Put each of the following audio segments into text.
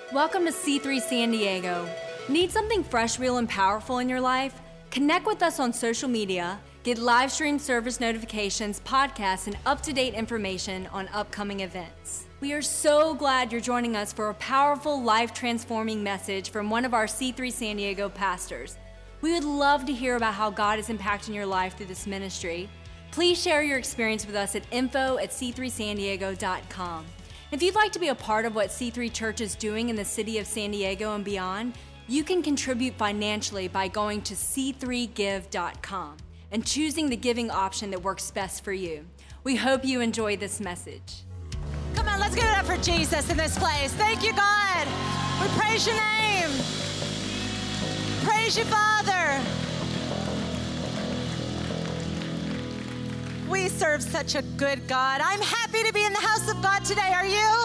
Welcome to C3 San Diego. Need something fresh, real, and powerful in your life? Connect with us on social media, get live stream service notifications, podcasts, and up-to-date information on upcoming events. We are so glad you're joining us for a powerful, life-transforming message from one of our C3 San Diego pastors. We would love to hear about how God is impacting your life through this ministry. Please share your experience with us at info@c3sandiego.com. If you'd like to be a part of what C3 Church is doing in the city of San Diego and beyond, you can contribute financially by going to c3give.com and choosing the giving option that works best for you. We hope you enjoy this message. Come on, let's give it up for Jesus in this place. Thank you, God. We praise your name. Praise you, Father. We serve such a good God. I'm happy to be in the house of God today. Are you?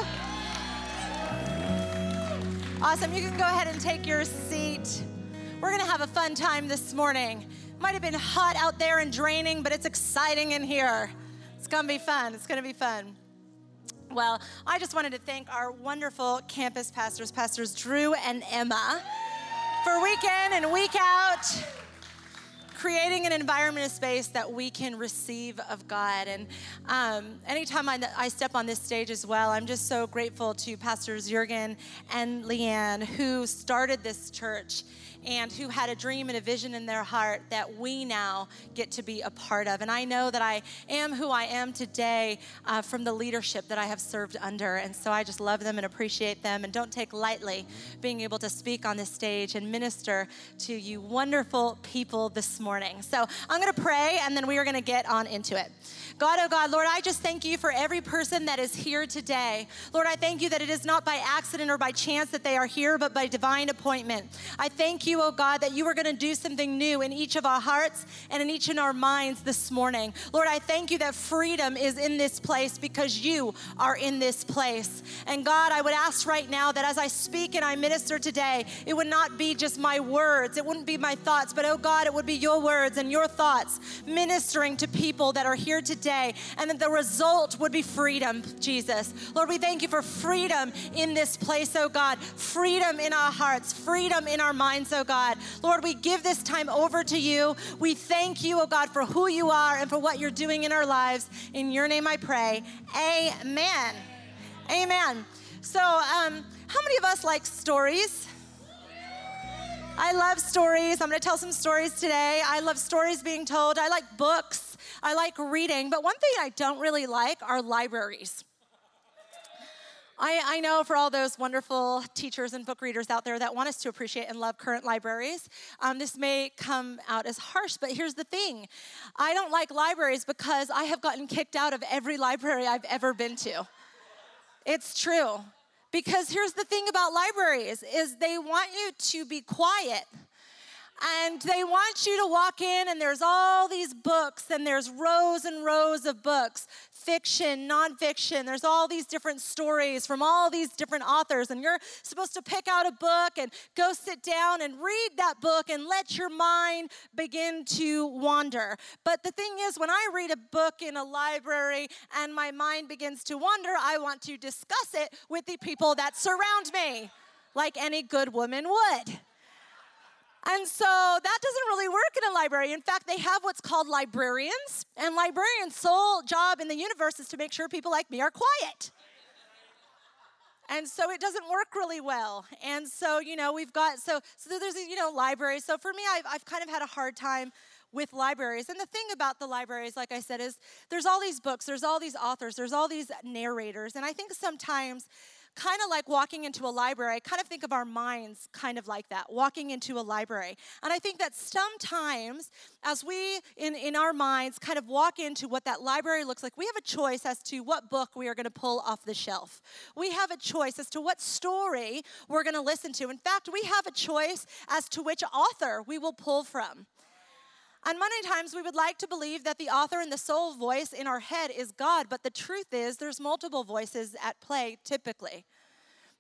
Awesome. You can go ahead and take your seat. We're going to have a fun time this morning. Might have been hot out there and draining, but it's exciting in here. It's going to be fun. It's going to be fun. Well, I just wanted to thank our wonderful campus pastors, Pastors Drew and Emma, for week in and week out, creating an environment, a space that we can receive of God. And anytime I step on this stage as well, I'm just so grateful to Pastors Jurgen and Leanne, who started this church and who had a dream and a vision in their heart that we now get to be a part of. And I know that I am who I am today from the leadership that I have served under. And so I just love them and appreciate them and don't take lightly being able to speak on this stage and minister to you wonderful people this morning. So I'm going to pray and then we are going to get on into it. God, oh God, Lord, I just thank you for every person that is here today. Lord, I thank you that it is not by accident or by chance that they are here, but by divine appointment. I thank you, oh God, that you are going to do something new in each of our hearts and in each of our minds this morning. Lord, I thank you that freedom is in this place because you are in this place. And God, I would ask right now that as I speak and I minister today, it would not be just my words, it wouldn't be my thoughts, but oh God, it would be your words and your thoughts ministering to people that are here today. And that the result would be freedom, Jesus. Lord, we thank you for freedom in this place, oh God. Freedom in our hearts, freedom in our minds, oh God. Lord, we give this time over to you. We thank you, oh God, for who you are and for what you're doing in our lives. In your name I pray, amen. Amen. So, how many of us like stories? I love stories. I'm going to tell some stories today. I love stories being told. I like books. I like reading. But one thing I don't really like are libraries. I know for all those wonderful teachers and book readers out there that want us to appreciate and love current libraries, this may come out as harsh, but here's the thing. I don't like libraries because I have gotten kicked out of every library I've ever been to. It's true. Because here's the thing about libraries is they want you to be quiet. And they want you to walk in and there's all these books and there's rows and rows of books, fiction, nonfiction. There's all these different stories from all these different authors and you're supposed to pick out a book and go sit down and read that book and let your mind begin to wander. But the thing is, when I read a book in a library and my mind begins to wander, I want to discuss it with the people that surround me, like any good woman would. And so that doesn't really work in a library. In fact, they have what's called librarians. And librarians' sole job in the universe is to make sure people like me are quiet. And so it doesn't work really well. And so, we've got, so there's, libraries. So for me, I've kind of had a hard time with libraries. And the thing about the libraries, like I said, is there's all these books, there's all these authors, there's all these narrators. And I think sometimes, kind of like walking into a library, I kind of think of our minds kind of like that, walking into a library. And I think that sometimes as we, in our minds, kind of walk into what that library looks like, we have a choice as to what book we are going to pull off the shelf. We have a choice as to what story we're going to listen to. In fact, we have a choice as to which author we will pull from. And many times we would like to believe that the author and the sole voice in our head is God, but the truth is there's multiple voices at play typically.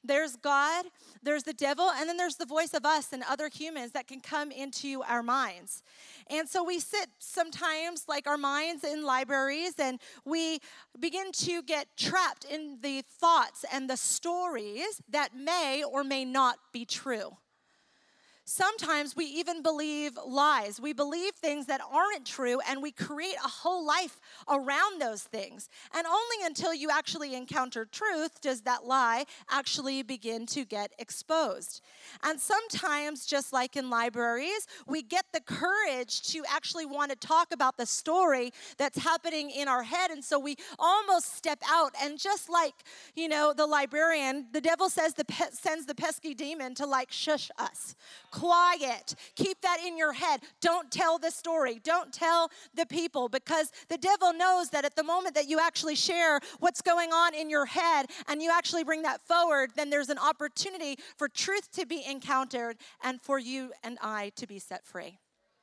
There's God, there's the devil, and then there's the voice of us and other humans that can come into our minds. And so we sit sometimes, like our minds, in libraries, and we begin to get trapped in the thoughts and the stories that may or may not be true. Sometimes we even believe lies. We believe things that aren't true, and we create a whole life around those things. And only until you actually encounter truth does that lie actually begin to get exposed. And sometimes, just like in libraries, we get the courage to actually want to talk about the story that's happening in our head. And so we almost step out, and just like, the librarian, the devil sends the pesky demon to shush us. Quiet. Keep that in your head. Don't tell the story. Don't tell the people, because the devil knows that at the moment that you actually share what's going on in your head and you actually bring that forward, then there's an opportunity for truth to be encountered and for you and I to be set free.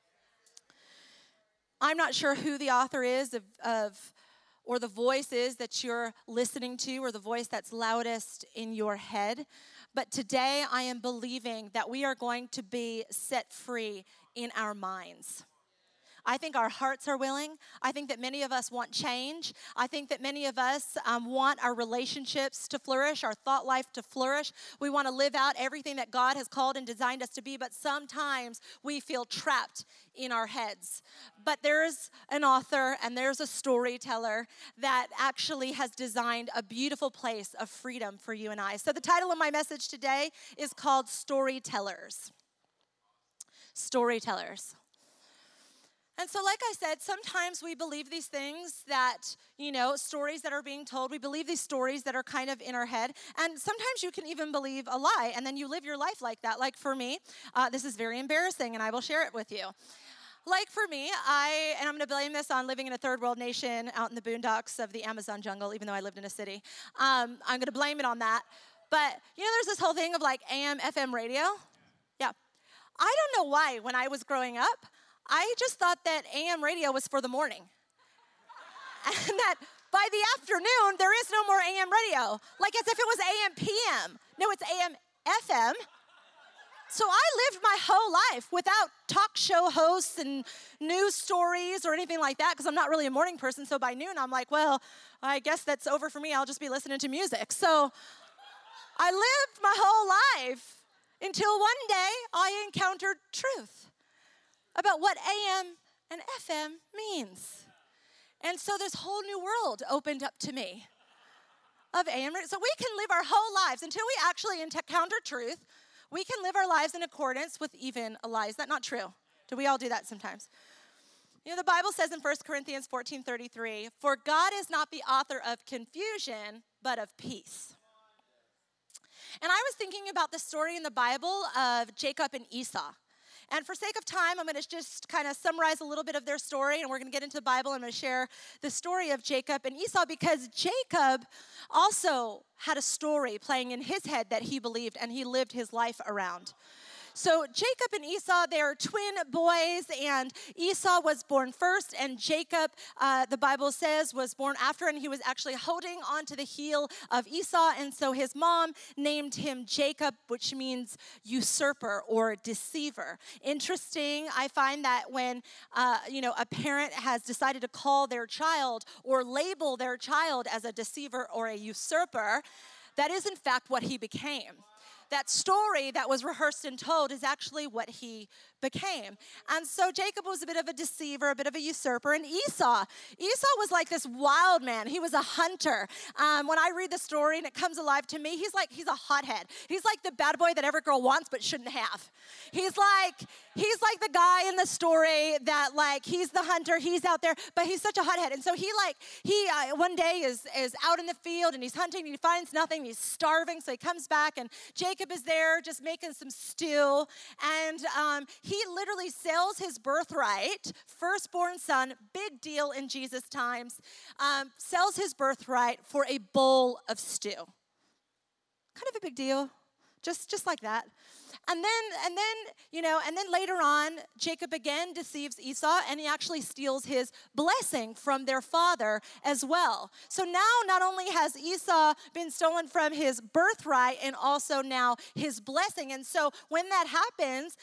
I'm not sure who the author is or the voice is that you're listening to, or the voice that's loudest in your head. But today I am believing that we are going to be set free in our minds. I think our hearts are willing. I think that many of us want change. I think that many of us want our relationships to flourish, our thought life to flourish. We want to live out everything that God has called and designed us to be, but sometimes we feel trapped in our heads. But there's an author and there's a storyteller that actually has designed a beautiful place of freedom for you and I. So the title of my message today is called Storytellers. Storytellers. And so, like I said, sometimes we believe these things that, stories that are being told. We believe these stories that are kind of in our head. And sometimes you can even believe a lie, and then you live your life like that. Like for me, this is very embarrassing, and I will share it with you. Like for me, and I'm going to blame this on living in a third world nation out in the boondocks of the Amazon jungle, even though I lived in a city. I'm going to blame it on that. But, there's this whole thing of AM, FM radio. Yeah. I don't know why when I was growing up, I just thought that AM radio was for the morning. And that by the afternoon, there is no more AM radio. Like as if it was AM PM. No, it's AM FM. So I lived my whole life without talk show hosts and news stories or anything like that, because I'm not really a morning person. So by noon, I'm like, well, I guess that's over for me. I'll just be listening to music. So I lived my whole life until one day I encountered truth about what AM and FM means. And so this whole new world opened up to me of AM. So we can live our whole lives until we actually encounter truth. We can live our lives in accordance with even a lie. Is that not true? Do we all do that sometimes? The Bible says in 1 Corinthians 14:33, "For God is not the author of confusion, but of peace." And I was thinking about the story in the Bible of Jacob and Esau. And for sake of time, I'm going to just kind of summarize a little bit of their story, and we're going to get into the Bible. I'm going to share the story of Jacob and Esau, because Jacob also had a story playing in his head that he believed and he lived his life around. So Jacob and Esau, they are twin boys, and Esau was born first, and Jacob, the Bible says, was born after, and he was actually holding onto the heel of Esau, and so his mom named him Jacob, which means usurper or deceiver. Interesting, I find that when, a parent has decided to call their child or label their child as a deceiver or a usurper, that is in fact what he became. That story that was rehearsed and told is actually what he became. And so Jacob was a bit of a deceiver, a bit of a usurper. And Esau was like this wild man. He was a hunter. When I read the story and it comes alive to me, he's a hothead. He's like the bad boy that every girl wants but shouldn't have. He's like the guy in the story that he's the hunter, he's out there, but he's such a hothead. And so he one day is out in the field and he's hunting and he finds nothing. He's starving, so he comes back and Jacob is there just making some stew, and he literally sells his birthright, firstborn son, big deal in Jesus' times, sells his birthright for a bowl of stew. Kind of a big deal, just like that. And then later on, Jacob again deceives Esau, and he actually steals his blessing from their father as well. So now not only has Esau been stolen from his birthright and also now his blessing. And so when that happens,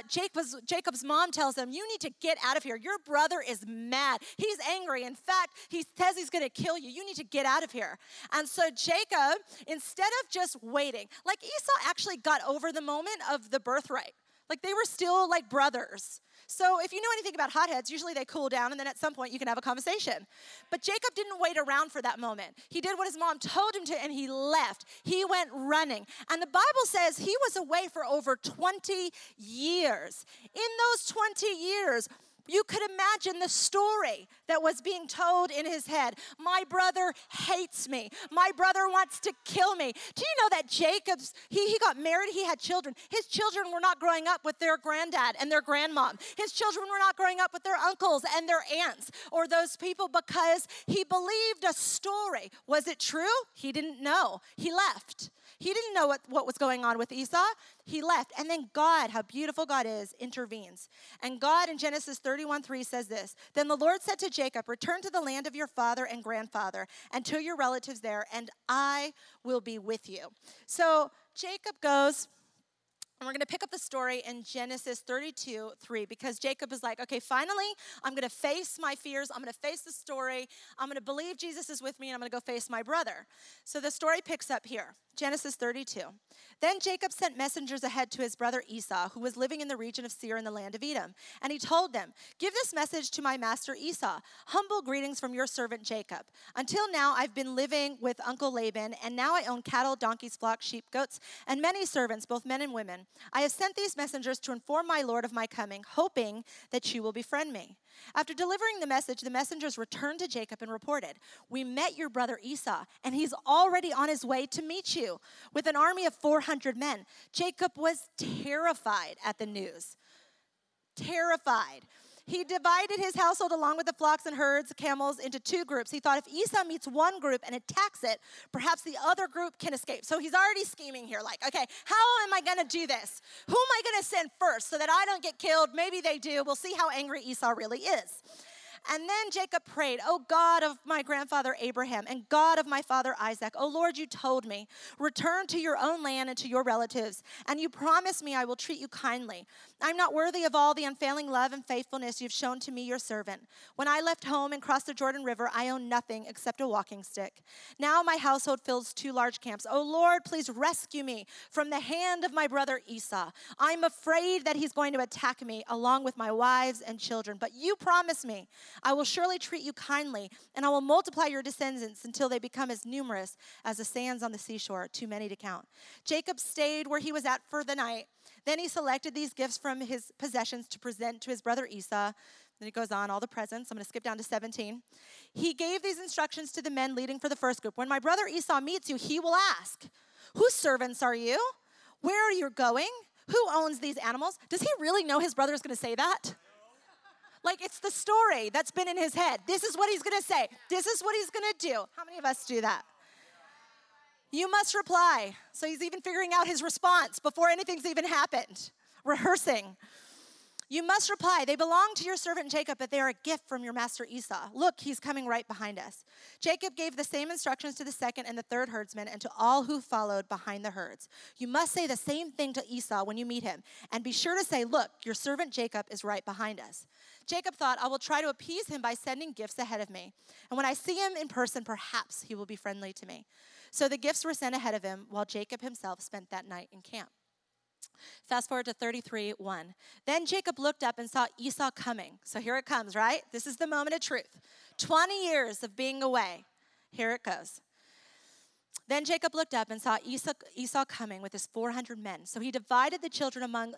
Jacob's mom tells him, you need to get out of here. Your brother is mad. He's angry. In fact, he says he's going to kill you. You need to get out of here. And so Jacob, instead of just waiting, like Esau actually got over the moment of the birthright. Like they were still like brothers. So if you know anything about hotheads, usually they cool down and then at some point you can have a conversation. But Jacob didn't wait around for that moment. He did what his mom told him to and he left. He went running. And the Bible says he was away for over 20 years. In those 20 years, you could imagine the story that was being told in his head. My brother hates me. My brother wants to kill me. Do you know that he got married, he had children. His children were not growing up with their granddad and their grandmom. His children were not growing up with their uncles and their aunts or those people because he believed a story. Was it true? He didn't know. He left. He didn't know what was going on with Esau. He left. And then God, how beautiful God is, intervenes. And God in Genesis 31:3 says this, then the Lord said to Jacob, return to the land of your father and grandfather and to your relatives there, and I will be with you. So Jacob goes, and we're going to pick up the story in Genesis 32:3 because Jacob is like, okay, finally, I'm going to face my fears. I'm going to face the story. I'm going to believe Jesus is with me, and I'm going to go face my brother. So the story picks up here. Genesis 32. Then Jacob sent messengers ahead to his brother Esau, who was living in the region of Seir in the land of Edom. And he told them, give this message to my master Esau. Humble greetings from your servant Jacob. Until now, I've been living with Uncle Laban, and now I own cattle, donkeys, flocks, sheep, goats, and many servants, both men and women. I have sent these messengers to inform my lord of my coming, hoping that you will befriend me. After delivering the message, the messengers returned to Jacob and reported, we met your brother Esau, and he's already on his way to meet you with an army of 400 men. Jacob was terrified at the news. Terrified. He divided his household along with the flocks and herds, camels, into two groups. He thought if Esau meets one group and attacks it, perhaps the other group can escape. So he's already scheming here, like, okay, how am I going to do this? Who am I going to send first so that I don't get killed? Maybe they do. We'll see how angry Esau really is. And then Jacob prayed, oh God of my grandfather Abraham and God of my father Isaac, oh Lord, you told me, return to your own land and to your relatives, and you promised me I will treat you kindly. I'm not worthy of all the unfailing love and faithfulness you've shown to me, your servant. When I left home and crossed the Jordan River, I owned nothing except a walking stick. Now my household fills 2 large camps. Oh Lord, please rescue me from the hand of my brother Esau. I'm afraid that he's going to attack me along with my wives and children, but you promised me I will surely treat you kindly, and I will multiply your descendants until they become as numerous as the sands on the seashore, too many to count. Jacob stayed where he was at for the night. Then he selected these gifts from his possessions to present to his brother Esau. Then it goes on, all the presents. I'm going to skip down to 17. He gave these instructions to the men leading for the first group. When my brother Esau meets you, he will ask, whose servants are you? Where are you going? Who owns these animals? Does he really know his brother is going to say that? Like, it's the story that's been in his head. This is what he's going to say. This is what he's going to do. How many of us do that? You must reply. So he's even figuring out his response before anything's even happened. Rehearsing. You must reply, they belong to your servant Jacob, but they are a gift from your master Esau. Look, he's coming right behind us. Jacob gave the same instructions to the second and the third herdsmen and to all who followed behind the herds. You must say the same thing to Esau when you meet him, and be sure to say, look, your servant Jacob is right behind us. Jacob thought, I will try to appease him by sending gifts ahead of me. And when I see him in person, perhaps he will be friendly to me. So the gifts were sent ahead of him, while Jacob himself spent that night in camp. Fast forward to 33:1. Then Jacob looked up and saw Esau coming. So here it comes, right? This is the moment of truth. 20 years of being away. Here it goes. Then Jacob looked up and saw Esau coming with his 400 men. So he divided the children among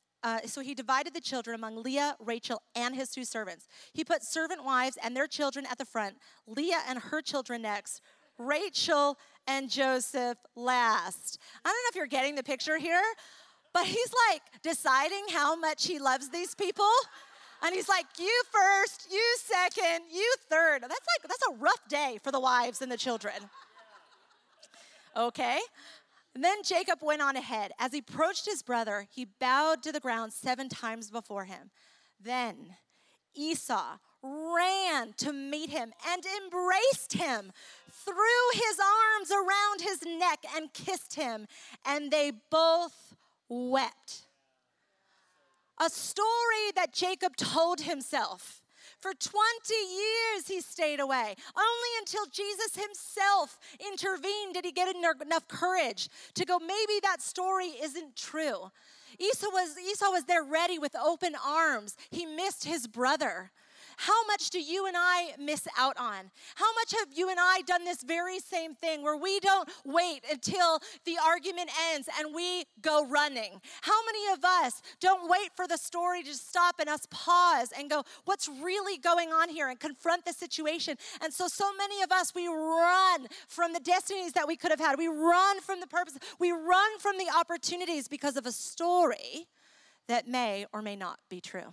Leah, Rachel, and his 2 servants. He put servant wives and their children at the front, Leah and her children next, Rachel and Joseph last. I don't know if you're getting the picture here, but he's like deciding how much he loves these people. And he's like, you first, you second, you third. That's a rough day for the wives and the children. Okay. And then Jacob went on ahead. As he approached his brother, he bowed to the ground 7 times before him. Then Esau ran to meet him and embraced him, threw his arms around his neck and kissed him, and they both wept. A story that Jacob told himself. For 20 years he stayed away. Only until Jesus himself intervened did he get enough courage to go, maybe that story isn't true. Esau was there ready with open arms. He missed his brother. How much do you and I miss out on? How much have you and I done this very same thing where we don't wait until the argument ends and we go running? How many of us don't wait for the story to stop and us pause and go, what's really going on here, and confront the situation? And so many of us, we run from the destinies that we could have had. We run from the purpose. We run from the opportunities because of a story that may or may not be true.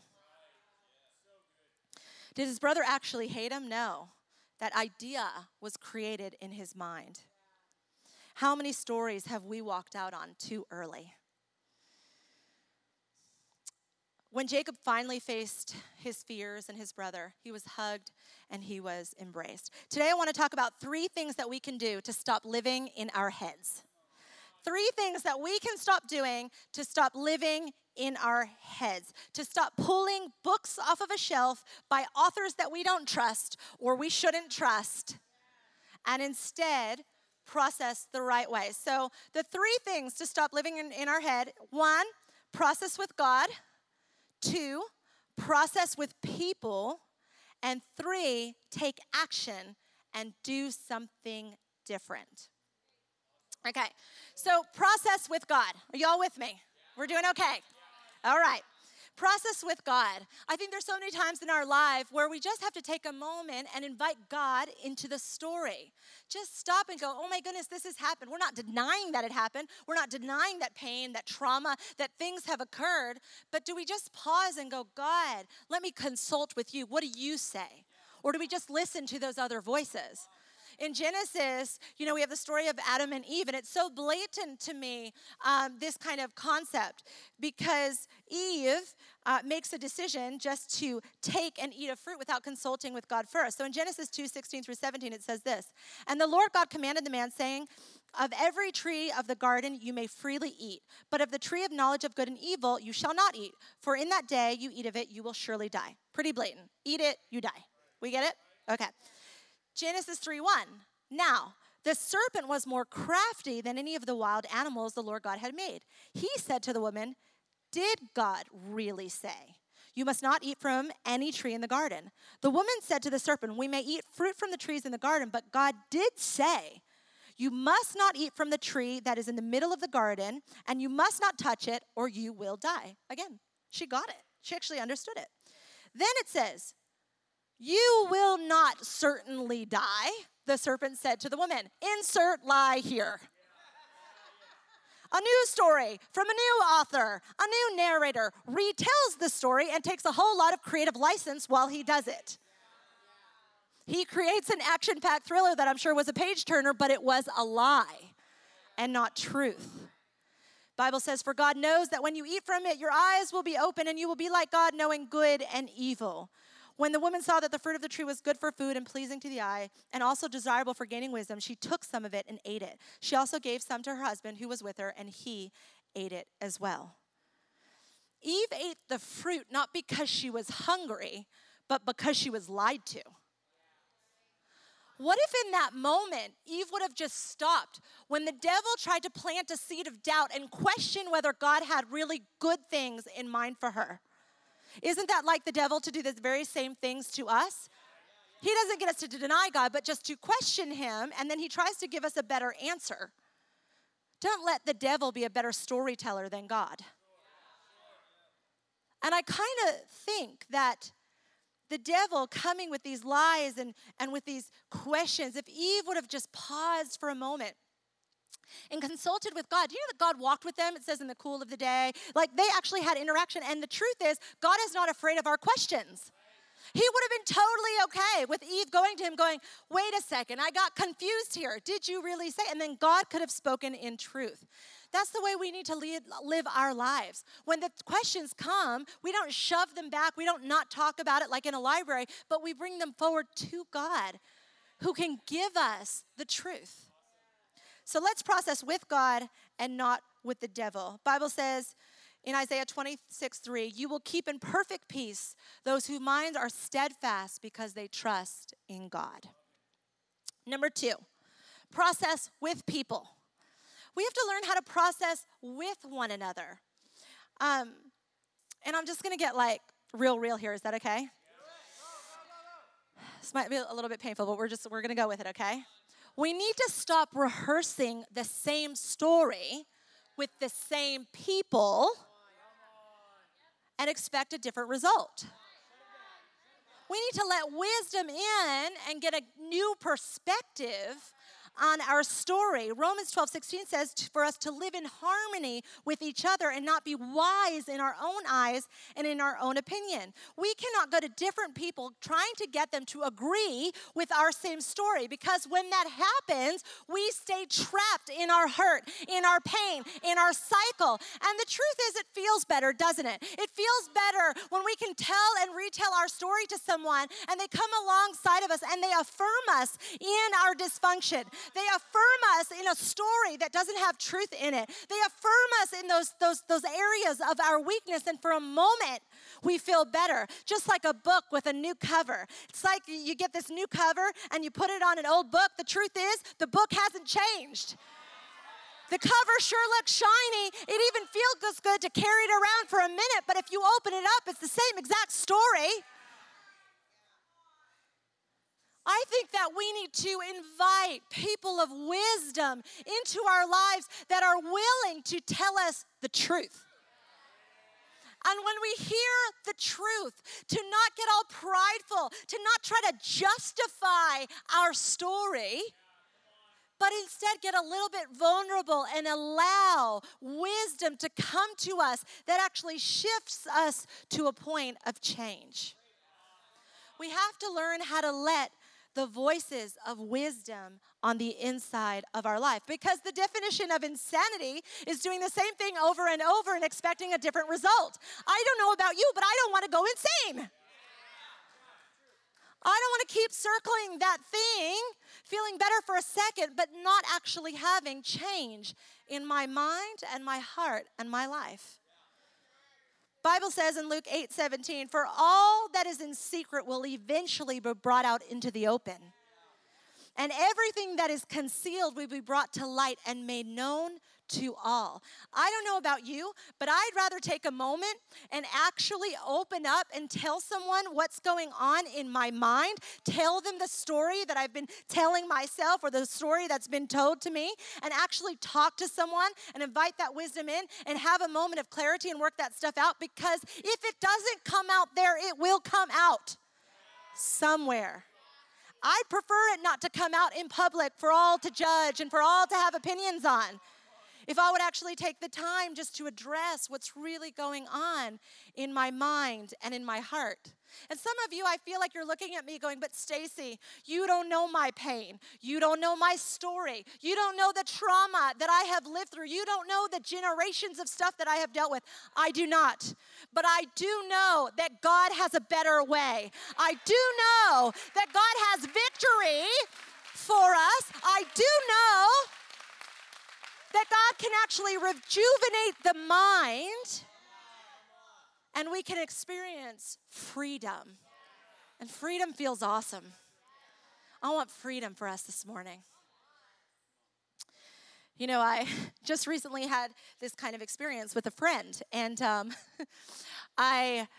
Did his brother actually hate him? No. That idea was created in his mind. How many stories have we walked out on too early? When Jacob finally faced his fears and his brother, he was hugged and he was embraced. Today I want to talk about 3 things that we can do to stop living in our heads. 3 things that we can stop doing to stop living in our heads, to stop pulling books off of a shelf by authors that we don't trust or we shouldn't trust, and instead process the right way. So the 3 things to stop living in our head: 1, process with God; 2, process with people; and 3, take action and do something different. Okay, so process with God. Are y'all with me? We're doing okay. All right. Process with God. I think there's so many times in our life where we just have to take a moment and invite God into the story. Just stop and go, oh my goodness, this has happened. We're not denying that it happened. We're not denying that pain, that trauma, that things have occurred. But do we just pause and go, God, let me consult with you. What do you say? Or do we just listen to those other voices? In Genesis, we have the story of Adam and Eve, and it's so blatant to me, this kind of concept, because Eve makes a decision just to take and eat a fruit without consulting with God first. So in Genesis 2:16-17, it says this: "And the Lord God commanded the man, saying, of every tree of the garden you may freely eat, but of the tree of knowledge of good and evil you shall not eat, for in that day you eat of it, you will surely die." Pretty blatant. Eat it, you die. We get it? Okay. Genesis 3:1. "Now, the serpent was more crafty than any of the wild animals the Lord God had made. He said to the woman, 'Did God really say, you must not eat from any tree in the garden?' The woman said to the serpent, 'We may eat fruit from the trees in the garden, but God did say, you must not eat from the tree that is in the middle of the garden, and you must not touch it, or you will die.'" Again, she got it. She actually understood it. Then it says, "You will not certainly die," the serpent said to the woman. Insert lie here. A new story from a new author, a new narrator, retells the story and takes a whole lot of creative license while he does it. He creates an action-packed thriller that I'm sure was a page-turner, but it was a lie and not truth. Bible says, "For God knows that when you eat from it, your eyes will be open and you will be like God, knowing good and evil." When the woman saw that the fruit of the tree was good for food and pleasing to the eye and also desirable for gaining wisdom, she took some of it and ate it. She also gave some to her husband who was with her, and he ate it as well. Eve ate the fruit not because she was hungry, but because she was lied to. What if in that moment, Eve would have just stopped when the devil tried to plant a seed of doubt and question whether God had really good things in mind for her? Isn't that like the devil to do the very same things to us? He doesn't get us to deny God, but just to question him, and then he tries to give us a better answer. Don't let the devil be a better storyteller than God. And I kind of think that the devil coming with these lies and with these questions, if Eve would have just paused for a moment and consulted with God. Do you know that God walked with them? It says in the cool of the day. Like, they actually had interaction. And the truth is, God is not afraid of our questions. He would have been totally okay with Eve going to him going, wait a second, I got confused here. Did you really say? And then God could have spoken in truth. That's the way we need to live our lives. When the questions come, we don't shove them back. We don't not talk about it like in a library, but we bring them forward to God, who can give us the truth. So let's process with God and not with the devil. Bible says in Isaiah 26:3, you will keep in perfect peace those whose minds are steadfast because they trust in God. Number 2, process with people. We have to learn how to process with one another. And I'm just going to get like real here. Is that okay? This might be a little bit painful, but we're going to go with it, okay? We need to stop rehearsing the same story with the same people and expect a different result. We need to let wisdom in and get a new perspective on our story. Romans 12:16 says for us to live in harmony with each other and not be wise in our own eyes and in our own opinion. We cannot go to different people trying to get them to agree with our same story, because when that happens, we stay trapped in our hurt, in our pain, in our cycle. And the truth is, it feels better, doesn't it? It feels better when we can tell and retell our story to someone and they come alongside of us and they affirm us in our dysfunction. They affirm us in a story that doesn't have truth in it. They affirm us in those areas of our weakness, and for a moment, we feel better. Just like a book with a new cover. It's like you get this new cover and you put it on an old book. The truth is, the book hasn't changed. The cover sure looks shiny. It even feels good to carry it around for a minute, but if you open it up, it's the same exact story. I think that we need to invite people of wisdom into our lives that are willing to tell us the truth. And when we hear the truth, to not get all prideful, to not try to justify our story, but instead get a little bit vulnerable and allow wisdom to come to us that actually shifts us to a point of change. We have to learn how to let the voices of wisdom on the inside of our life. Because the definition of insanity is doing the same thing over and over and expecting a different result. I don't know about you, but I don't want to go insane. I don't want to keep circling that thing, feeling better for a second, but not actually having change in my mind and my heart and my life. Bible says in Luke 8:17, for all that is in secret will eventually be brought out into the open. And everything that is concealed will be brought to light and made known to all. I don't know about you, but I'd rather take a moment and actually open up and tell someone what's going on in my mind, tell them the story that I've been telling myself or the story that's been told to me, and actually talk to someone and invite that wisdom in and have a moment of clarity and work that stuff out, because if it doesn't come out there, it will come out somewhere. I'd prefer it not to come out in public for all to judge and for all to have opinions on. If I would actually take the time just to address what's really going on in my mind and in my heart. And some of you, I feel like you're looking at me going, but Stacy, you don't know my pain. You don't know my story. You don't know the trauma that I have lived through. You don't know the generations of stuff that I have dealt with. I do not. But I do know that God has a better way. I do know that God has victory for us. I do know that God can actually rejuvenate the mind and we can experience freedom. And freedom feels awesome. I want freedom for us this morning. You know, I just recently had this kind of experience with a friend. And kind of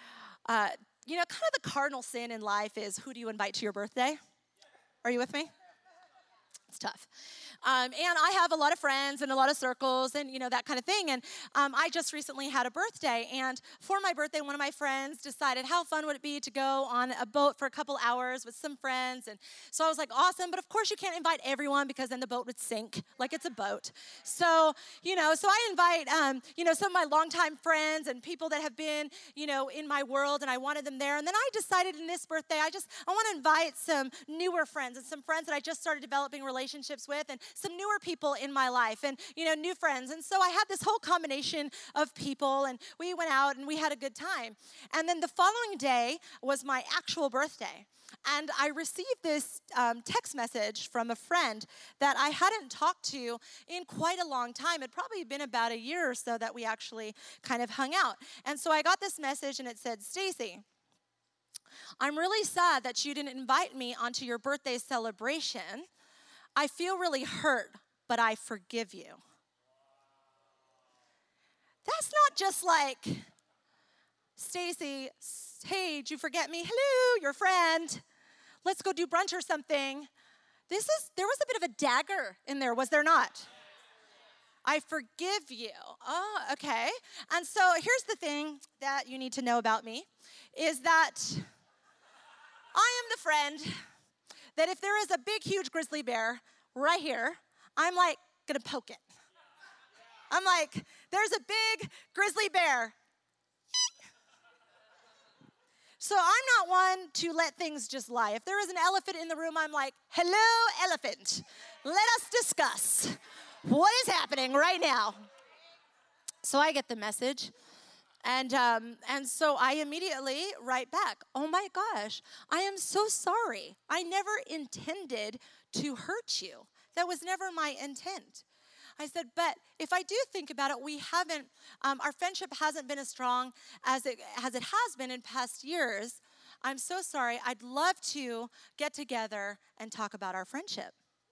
the cardinal sin in life is, who do you invite to your birthday? Are you with me? It's tough. And I have a lot of friends and a lot of circles and, that kind of thing. And I just recently had a birthday. And for my birthday, one of my friends decided how fun would it be to go on a boat for a couple hours with some friends. And so I was like, awesome. But of course, you can't invite everyone because then the boat would sink like it's a boat. So, so I invite, some of my longtime friends and people that have been, in my world, and I wanted them there. And then I decided in this birthday, I want to invite some newer friends and some friends that I just started developing relationships with, and some newer people in my life, and new friends. And so I had this whole combination of people, and we went out and we had a good time. And then the following day was my actual birthday, and I received this text message from a friend that I hadn't talked to in quite a long time. It'd probably been about a year or so that we actually kind of hung out. And so I got this message, and it said, "Stacy, I'm really sad that you didn't invite me onto your birthday celebration. I feel really hurt, but I forgive you." That's not just like, "Stacy, hey, did you forget me? Hello, your friend. Let's go do brunch or something." There was a bit of a dagger in there, was there not? I forgive you. Oh, okay. And so here's the thing that you need to know about me, is that I am the friend that if there is a big, huge grizzly bear right here, I'm like gonna poke it. I'm like, there's a big grizzly bear. So I'm not one to let things just lie. If there is an elephant in the room, I'm like, "Hello, elephant. Let us discuss what is happening right now." So I get the message. And so I immediately write back, "Oh my gosh, I am so sorry. I never intended to hurt you. That was never my intent." I said, "But if I do think about it, we haven't, our friendship hasn't been as strong as it has been in past years. I'm so sorry. I'd love to get together and talk about our friendship."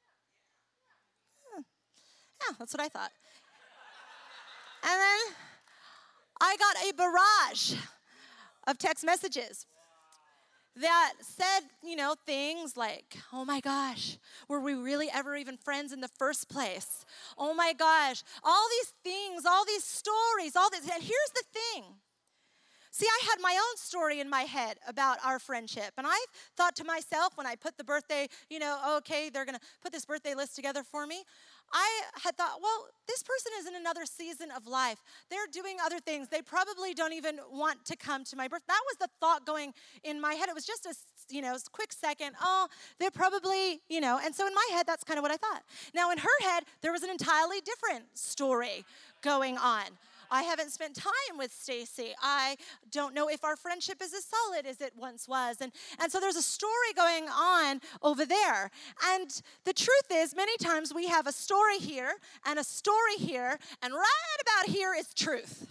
Yeah, that's what I thought. And then I got a barrage of text messages that said, things like, "Oh my gosh, were we really ever even friends in the first place? Oh my gosh, all these things, all these stories, all this." And here's the thing. See, I had my own story in my head about our friendship. And I thought to myself when I put the birthday, okay, they're going to put this birthday list together for me. I had thought, well, this person is in another season of life. They're doing other things. They probably don't even want to come to my birthday. That was the thought going in my head. It was just a, quick second. Oh, they're probably, And so in my head, that's kind of what I thought. Now, in her head, there was an entirely different story going on. I haven't spent time with Stacy. I don't know if our friendship is as solid as it once was. And so there's a story going on over there. And the truth is, many times we have a story here and a story here, and right about here is truth.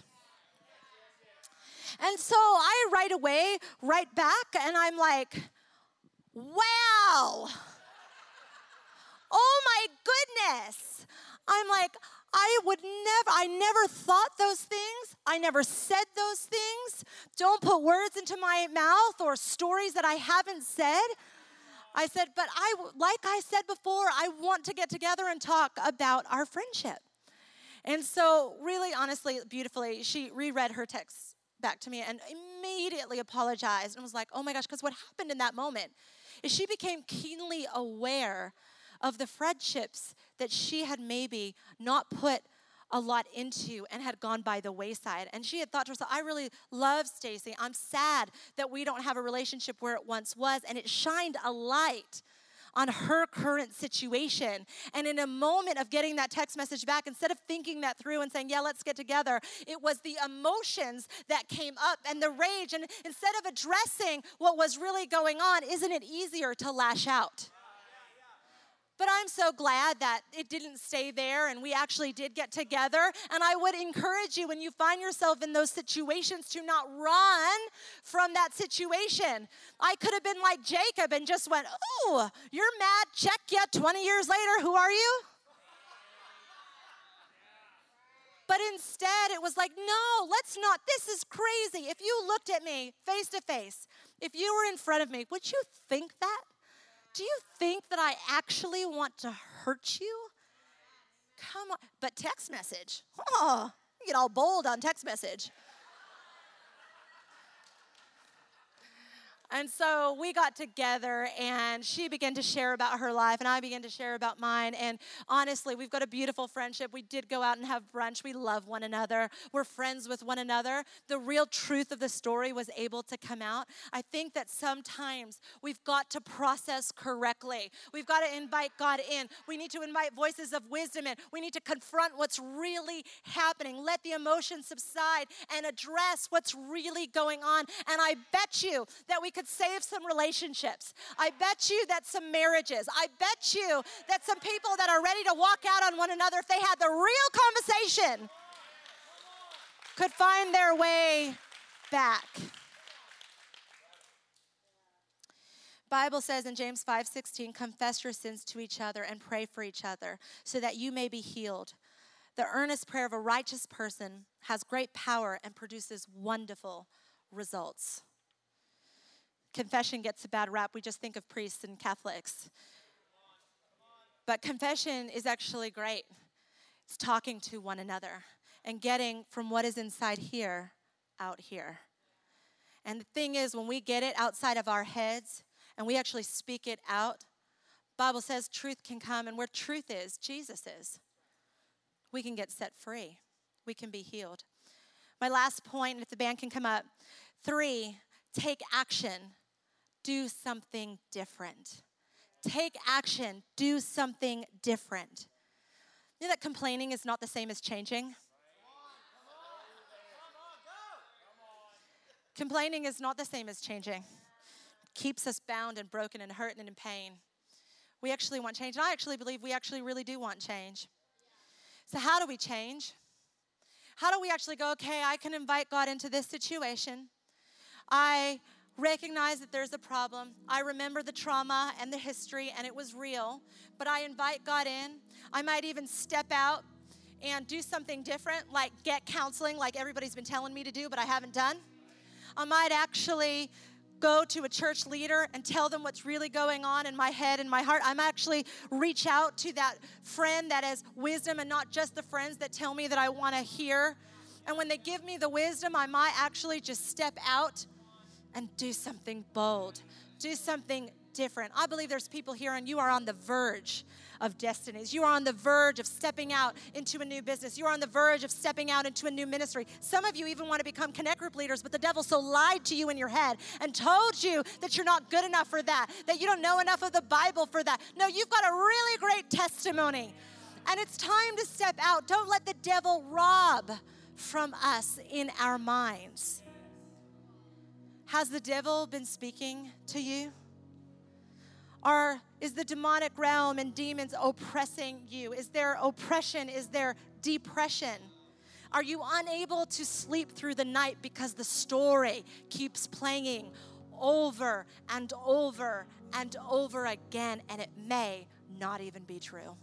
And so I write back, and I'm like, "Wow. Oh my goodness." I'm like, I never thought those things. I never said those things. Don't put words into my mouth or stories that I haven't said. I said, but like I said before, I want to get together and talk about our friendship. And so really, honestly, beautifully, she reread her text back to me and immediately apologized and was like, "Oh my gosh," because what happened in that moment is she became keenly aware of the friendships that she had maybe not put a lot into and had gone by the wayside. And she had thought to herself, "I really love Stacy. I'm sad that we don't have a relationship where it once was." And it shined a light on her current situation. And in a moment of getting that text message back, instead of thinking that through and saying, "Yeah, let's get together," it was the emotions that came up and the rage. And instead of addressing what was really going on, isn't it easier to lash out? But I'm so glad that it didn't stay there and we actually did get together. And I would encourage you, when you find yourself in those situations, to not run from that situation. I could have been like Jacob and just went, "Oh, you're mad, check ya, 20 years later, who are you?" But instead, it was like, "No, let's not. This is crazy. If you looked at me face to face, if you were in front of me, would you think that? Do you think that I actually want to hurt you? Come on. But text message. Oh, you get all bold on text message. And so we got together, and she began to share about her life, and I began to share about mine. And honestly, we've got a beautiful friendship. We did go out and have brunch. We love one another. We're friends with one another. The real truth of the story was able to come out. I think that sometimes we've got to process correctly. We've got to invite God in. We need to invite voices of wisdom in. We need to confront what's really happening. Let the emotions subside and address what's really going on. And I bet you that we could save some relationships. I bet you that some marriages, I bet you that some people that are ready to walk out on one another, if they had the real conversation, could find their way back. Bible says in James 5:16, confess your sins to each other and pray for each other so that you may be healed. The earnest prayer of a righteous person has great power and produces wonderful results. Confession gets a bad rap. We just think of priests and Catholics. But confession is actually great. It's talking to one another and getting from what is inside here out here. And the thing is, when we get it outside of our heads and we actually speak it out, Bible says truth can come, and where truth is, Jesus is. We can get set free. We can be healed. My last point, if the band can come up. 3, take action. Do something different. Take action. Do something different. You know that complaining is not the same as changing? Complaining is not the same as changing. It keeps us bound and broken and hurt and in pain. We actually want change. And I actually believe we actually really do want change. So how do we change? How do we actually go, okay, I can invite God into this situation. I recognize that there's a problem. I remember the trauma and the history, and it was real. But I invite God in. I might even step out and do something different, like get counseling, like everybody's been telling me to do, but I haven't done. I might actually go to a church leader and tell them what's really going on in my head and my heart. I might actually reach out to that friend that has wisdom and not just the friends that tell me that I want to hear. And when they give me the wisdom, I might actually just step out and do something bold, do something different. I believe there's people here and you are on the verge of destinies. You are on the verge of stepping out into a new business. You are on the verge of stepping out into a new ministry. Some of you even want to become Connect Group leaders, but the devil so lied to you in your head and told you that you're not good enough for that you don't know enough of the Bible for that. No, you've got a really great testimony. And it's time to step out. Don't let the devil rob from us in our minds. Has the devil been speaking to you? Or is the demonic realm and demons oppressing you? Is there oppression? Is there depression? Are you unable to sleep through the night because the story keeps playing over and over and over again, and it may not even be true?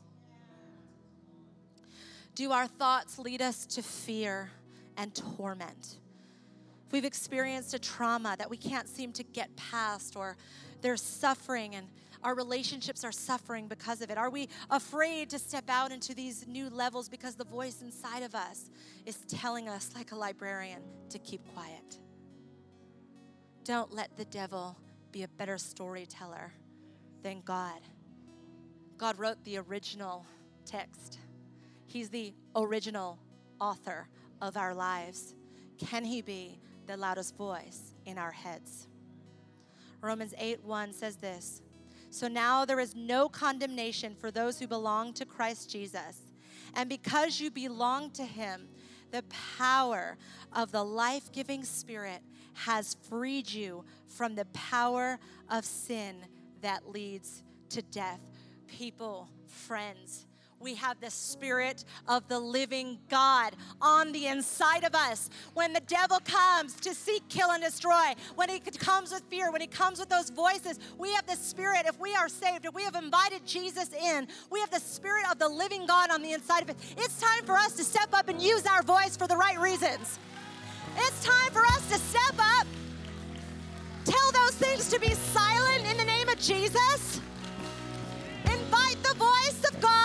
Do our thoughts lead us to fear and torment? If we've experienced a trauma that we can't seem to get past, or there's suffering and our relationships are suffering because of it, are we afraid to step out into these new levels because the voice inside of us is telling us, like a librarian, to keep quiet? Don't let the devil be a better storyteller than God. God wrote the original text. He's the original author of our lives. Can he be the loudest voice in our heads? Romans 8:1 says this: so now there is no condemnation for those who belong to Christ Jesus. And because you belong to him, the power of the life-giving Spirit has freed you from the power of sin that leads to death. People, friends, we have the Spirit of the living God on the inside of us. When the devil comes to seek, kill, and destroy, when he comes with fear, when he comes with those voices, we have the Spirit. If we are saved, if we have invited Jesus in, we have the Spirit of the living God on the inside of it. It's time for us to step up and use our voice for the right reasons. It's time for us to step up, tell those things to be silent in the name of Jesus. Invite the voice of God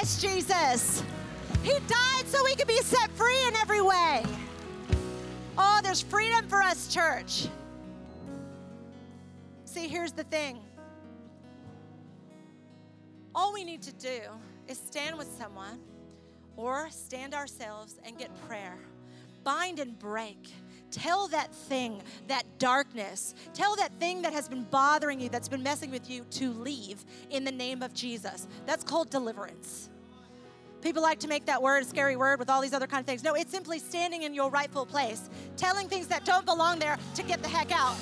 Christ Jesus. He died so we could be set free in every way. Oh, there's freedom for us, church. See, here's the thing. All we need to do is stand with someone or stand ourselves and get prayer. Bind and break. Tell that thing, that darkness, tell that thing that has been bothering you, that's been messing with you, to leave in the name of Jesus. That's called deliverance. People like to make that word a scary word with all these other kind of things. No, it's simply standing in your rightful place, telling things that don't belong there to get the heck out.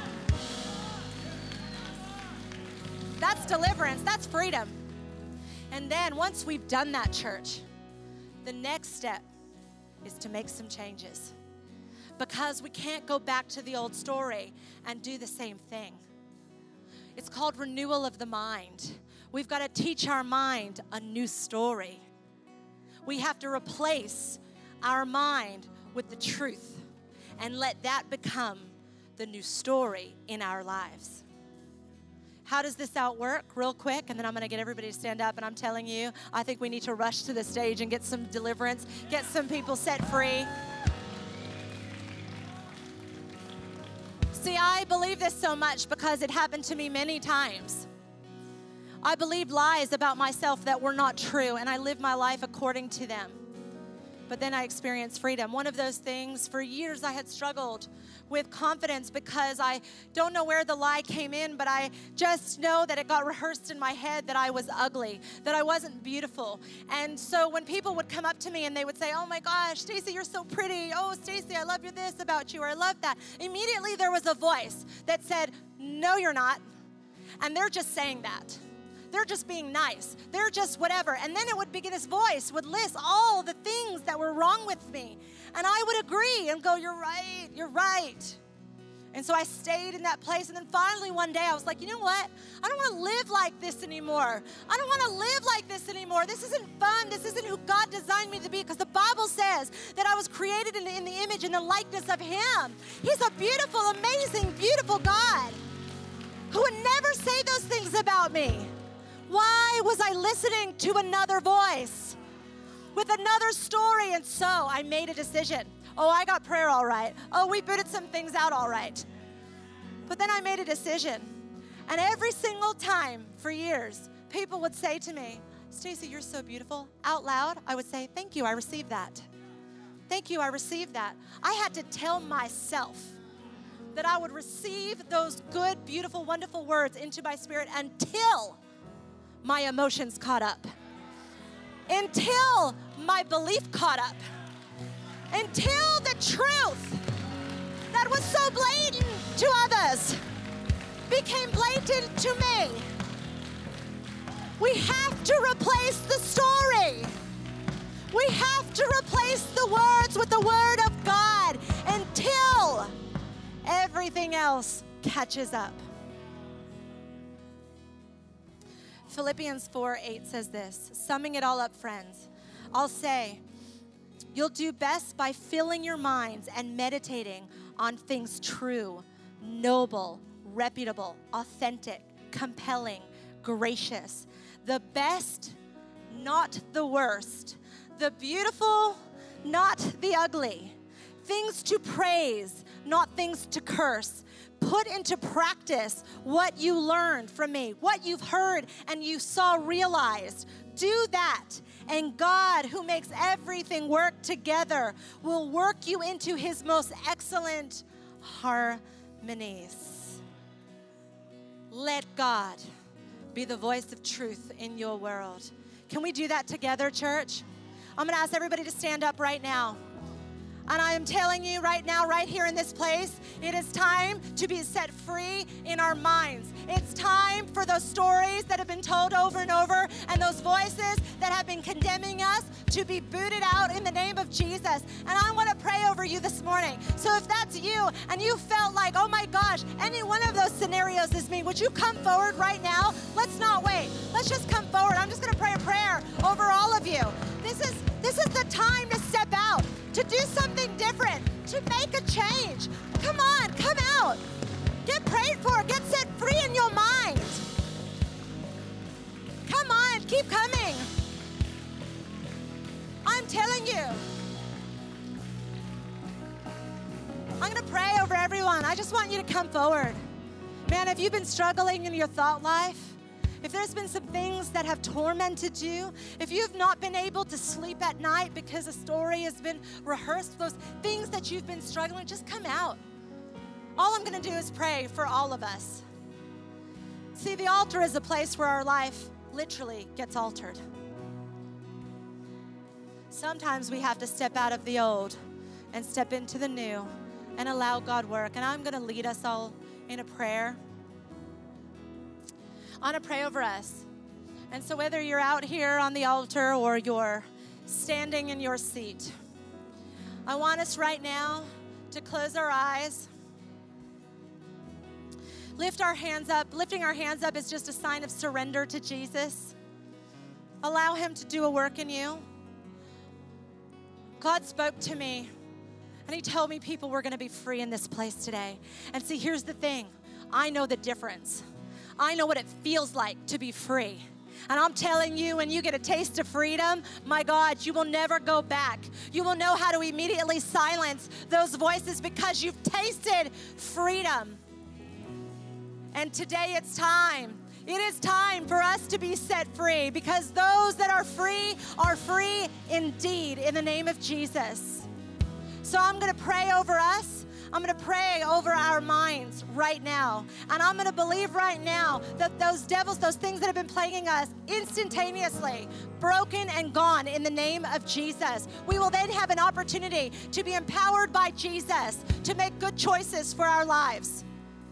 That's deliverance. That's freedom. And then once we've done that, church, the next step is to make some changes. Because we can't go back to the old story and do the same thing. It's called renewal of the mind. We've got to teach our mind a new story. We have to replace our mind with the truth and let that become the new story in our lives. How does this outwork? Real quick, and then I'm going to get everybody to stand up, and I'm telling you, I think we need to rush to the stage and get some deliverance, get some people set free. See, I believe this so much because it happened to me many times. I believed lies about myself that were not true, and I lived my life according to them. But then I experienced freedom. One of those things, for years I had struggled with confidence because I don't know where the lie came in, but I just know that it got rehearsed in my head that I was ugly, that I wasn't beautiful. And so when people would come up to me and they would say, oh my gosh, Stacy, you're so pretty. Oh, Stacy, I love this about you, or I love that. Immediately there was a voice that said, no, you're not. And they're just saying that. They're just being nice. They're just whatever. And then it would begin, this voice would list all the things that were wrong with me. And I would agree and go, you're right, you're right. And so I stayed in that place. And then finally one day I was like, you know what? I don't want to live like this anymore. I don't want to live like this anymore. This isn't fun. This isn't who God designed me to be, because the Bible says that I was created in the image and the likeness of Him. He's a beautiful, amazing, beautiful God who would never say those things about me. Why was I listening to another voice with another story? And so I made a decision. Oh, I got prayer all right. Oh, we booted some things out all right. But then I made a decision. And every single time for years, people would say to me, Stacy, you're so beautiful. Out loud, I would say, thank you, I received that. Thank you, I received that. I had to tell myself that I would receive those good, beautiful, wonderful words into my spirit until my emotions caught up, until my belief caught up, until the truth that was so blatant to others became blatant to me. We have to replace the story. We have to replace the words with the Word of God until everything else catches up. Philippians 4:8 says this, summing it all up, friends, I'll say, you'll do best by filling your minds and meditating on things true, noble, reputable, authentic, compelling, gracious, the best, not the worst, the beautiful, not the ugly, things to praise, not things to curse. Put into practice what you learned from me, what you've heard and you saw realized. Do that, and God, who makes everything work together, will work you into His most excellent harmonies. Let God be the voice of truth in your world. Can we do that together, church? I'm going to ask everybody to stand up right now. And I am telling you right now, right here in this place, it is time to be set free in our minds. It's time for those stories that have been told over and over and those voices that have been condemning us to be booted out in the name of Jesus. And I want to pray over you this morning. So if that's you and you felt like, oh my gosh, any one of those scenarios is me, would you come forward right now? Let's not wait. Let's just come forward. I'm just going to pray a prayer over all of you. This is the time to step out, to do something different, to make a change. Come on, come out. Get prayed for, get set free in your mind. Come on, keep coming. on. I just want you to come forward. Man, if you've been struggling in your thought life, if there's been some things that have tormented you, if you've not been able to sleep at night because a story has been rehearsed, those things that you've been struggling, just come out. All I'm going to do is pray for all of us. See, the altar is a place where our life literally gets altered. Sometimes we have to step out of the old and step into the new and allow God work. And I'm going to lead us all in a prayer. I want to pray over us. And so whether you're out here on the altar or you're standing in your seat, I want us right now to close our eyes. Lift our hands up. Lifting our hands up is just a sign of surrender to Jesus. Allow him to do a work in you. God spoke to me, and he told me people were going to be free in this place today. And see, here's the thing. I know the difference. I know what it feels like to be free. And I'm telling you, when you get a taste of freedom, my God, you will never go back. You will know how to immediately silence those voices because you've tasted freedom. And today it's time. It is time for us to be set free because those that are free indeed in the name of Jesus. So I'm going to pray over us. I'm going to pray over our minds right now. And I'm going to believe right now that those devils, those things that have been plaguing us, instantaneously broken and gone in the name of Jesus. We will then have an opportunity to be empowered by Jesus to make good choices for our lives.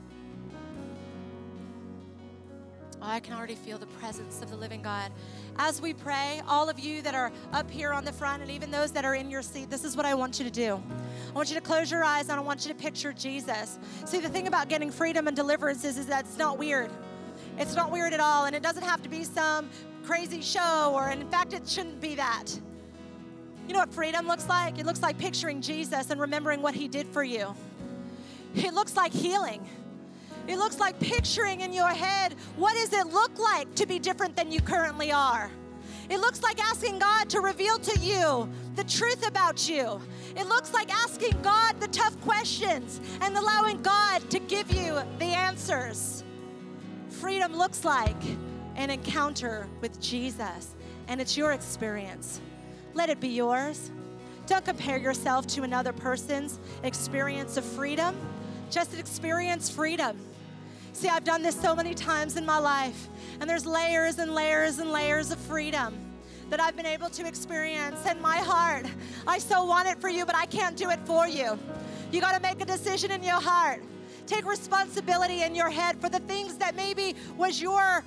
Oh, I can already feel the presence of the living God. As we pray, all of you that are up here on the front and even those that are in your seat, this is what I want you to do. I want you to close your eyes and I want you to picture Jesus. See, the thing about getting freedom and deliverance is that it's not weird. It's not weird at all, and it doesn't have to be some crazy show, or in fact, it shouldn't be that. You know what freedom looks like? It looks like picturing Jesus and remembering what he did for you. It looks like healing. It looks like picturing in your head, what does it look like to be different than you currently are? It looks like asking God to reveal to you the truth about you. It looks like asking God the tough questions and allowing God to give you the answers. Freedom looks like an encounter with Jesus, and it's your experience. Let it be yours. Don't compare yourself to another person's experience of freedom. Just experience freedom. See, I've done this so many times in my life, and there's layers and layers and layers of freedom that I've been able to experience in my heart. I so want it for you, but I can't do it for you. You got to make a decision in your heart. Take responsibility in your head for the things that maybe was your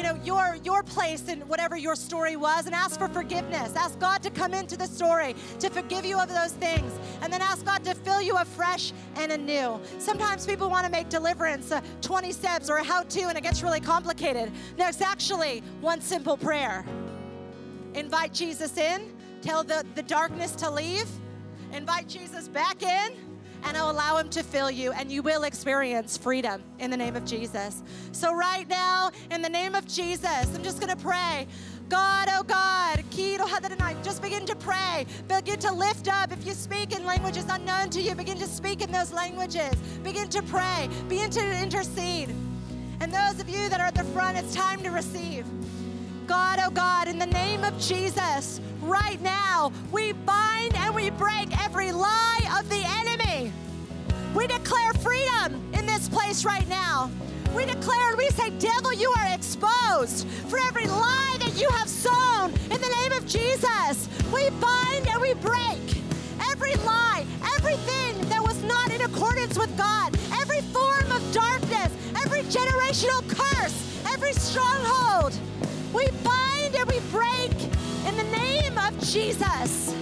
place in whatever your story was, and ask for forgiveness. Ask God to come into the story, to forgive you of those things, and then ask God to fill you afresh and anew. Sometimes people want to make deliverance 20 steps or a how-to, and it gets really complicated. No, it's actually one simple prayer. Invite Jesus in, tell the darkness to leave, invite Jesus back in, and allow him to fill you, and you will experience freedom in the name of Jesus. So right now, in the name of Jesus, I'm just going to pray. God, oh God, just begin to pray. Begin to lift up. If you speak in languages unknown to you, begin to speak in those languages. Begin to pray. Begin to intercede. And those of you that are at the front, it's time to receive. God, oh God, in the name of Jesus, right now, we bind and we break every lie of the enemy. We declare freedom in this place right now. We declare and we say, devil, you are exposed for every lie that you have sown in the name of Jesus. We bind and we break every lie, everything that was not in accordance with God, every form of darkness, every generational curse, every stronghold. We bind and we break in the name of Jesus.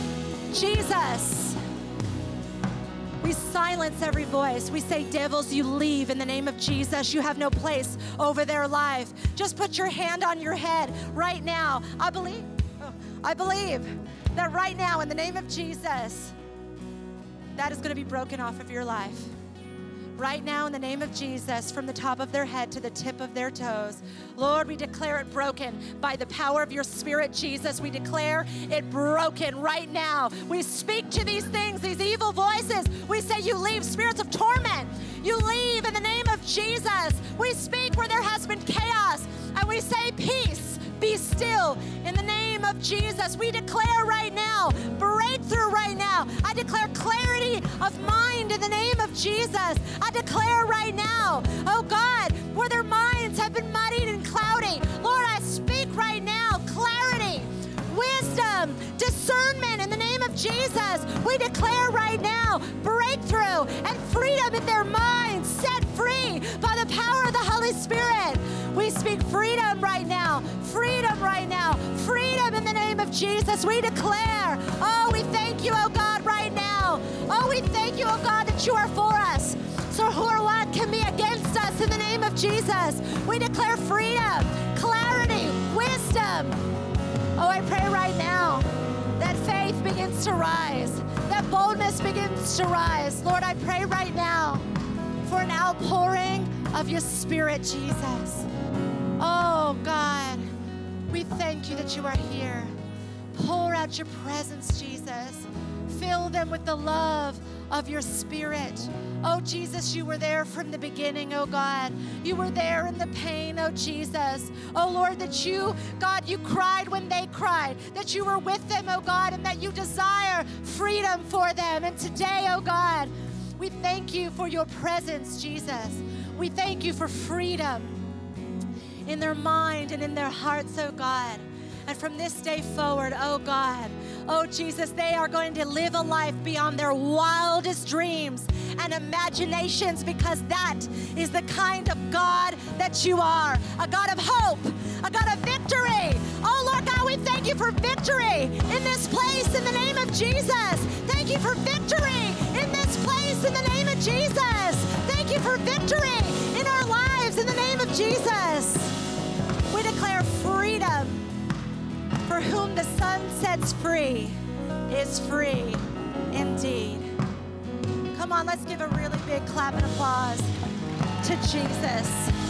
Jesus. We silence every voice. We say, devils, you leave in the name of Jesus. You have no place over their life. Just put your hand on your head right now. I believe that right now in the name of Jesus, that is going to be broken off of your life. right now in the name of Jesus, from the top of their head to the tip of their toes. Lord, we declare it broken by the power of your Spirit, Jesus. We declare it broken right now. We speak to these things, these evil voices. We say you leave, spirits of torment. You leave in the name of Jesus. We speak where there has been chaos, and we say peace, be still in the name of Jesus. We declare right now, breakthrough right now. I declare clarity of mind in the name of Jesus. I declare right now, oh God, where their minds have been muddied and cloudy, Lord, I speak right now, clarity, wisdom, discernment in the name of Jesus. We declare right now, breakthrough and freedom in their minds, set free by the power of the Holy Spirit. We speak freedom right now, freedom right now, freedom in the name of Jesus. We declare, oh, we thank you, oh God, right now. Oh, we thank you, oh God, that you are for us. So who or what can be against us in the name of Jesus? We declare freedom, clarity, wisdom. Oh, I pray right now that faith begins to rise, that boldness begins to rise. Lord, I pray right now for an outpouring of your Spirit, Jesus. Oh, God, we thank you that you are here. Pour out your presence, Jesus. Fill them with the love of your Spirit. Oh, Jesus, you were there from the beginning, oh God. You were there in the pain, oh Jesus. Oh, Lord, that you, God, you cried when they cried, that you were with them, oh God, and that you desire freedom for them. And today, oh God, we thank you for your presence, Jesus. We thank you for freedom in their mind and in their hearts, oh God. And from this day forward, oh God, oh Jesus, they are going to live a life beyond their wildest dreams and imaginations, because that is the kind of God that you are, a God of hope, a God of victory. Oh Lord God, we thank you for victory in this place in the name of Jesus. Thank you for victory in this place in the name of Jesus. Thank you for victory in our lives in the name of Jesus. We declare freedom. For whom the Son sets free is free indeed. Come on, let's give a really big clap and applause to Jesus.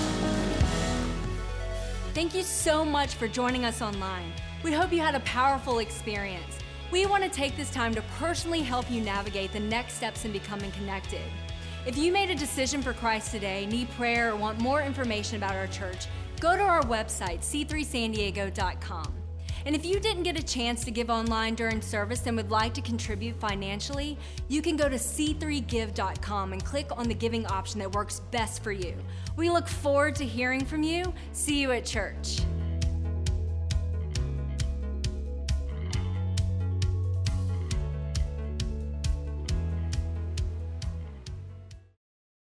Thank you so much for joining us online. We hope you had a powerful experience. We want to take this time to personally help you navigate the next steps in becoming connected. If you made a decision for Christ today, need prayer, or want more information about our church, go to our website, c3sandiego.com. And if you didn't get a chance to give online during service and would like to contribute financially, you can go to c3give.com and click on the giving option that works best for you. We look forward to hearing from you. See you at church.